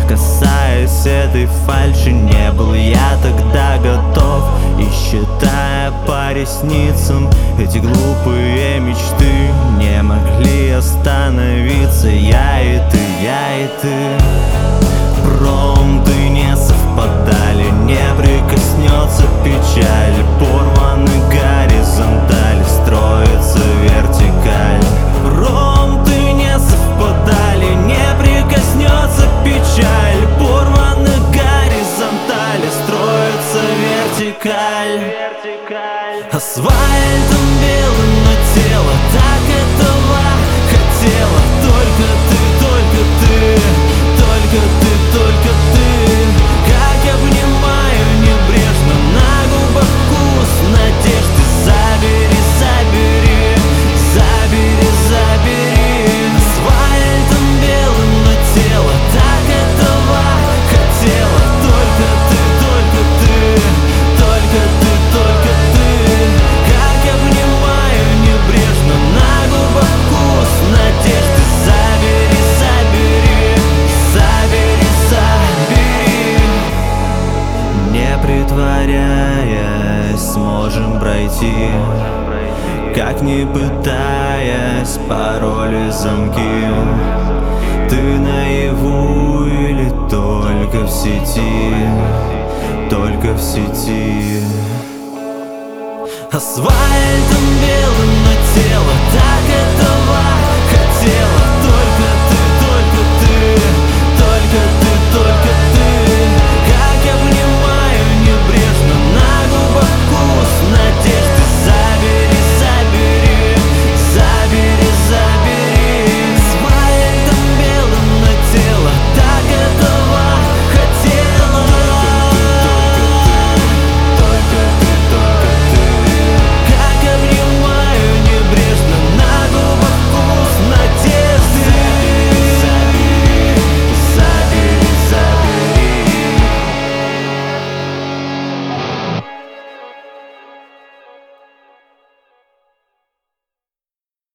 Касаясь этой фальши, не был я тогда готов. И считая по ресницам, эти глупые мечты не могли остановиться. Я и ты, я и ты. Фронты не совпадали, не прикоснется печаль. Порваны горизонталь, строится вертикаль. Фронты не совпадали, не прикоснется печаль. Порваны горизонтали, строится вертикаль. Асфальтом белым, но тело так этого хотело. Только ты, только ты, только ты, только ты. Как обнимаю небрежно, на губах вкус надежды. Забери, забери, забери, забери. Асфальтом белым, но тело так этого хотело. Только ты, только ты, только ты, только ты. Как обнимаю небрежно, на губах вкус надежды. Забери, забери, забери, забери. Не притворяясь, сможем пройти, как не пытаясь, пароли, замки. Ты наяву или только в сети, только в сети. Асфальтом белым, но тело так этого хотело.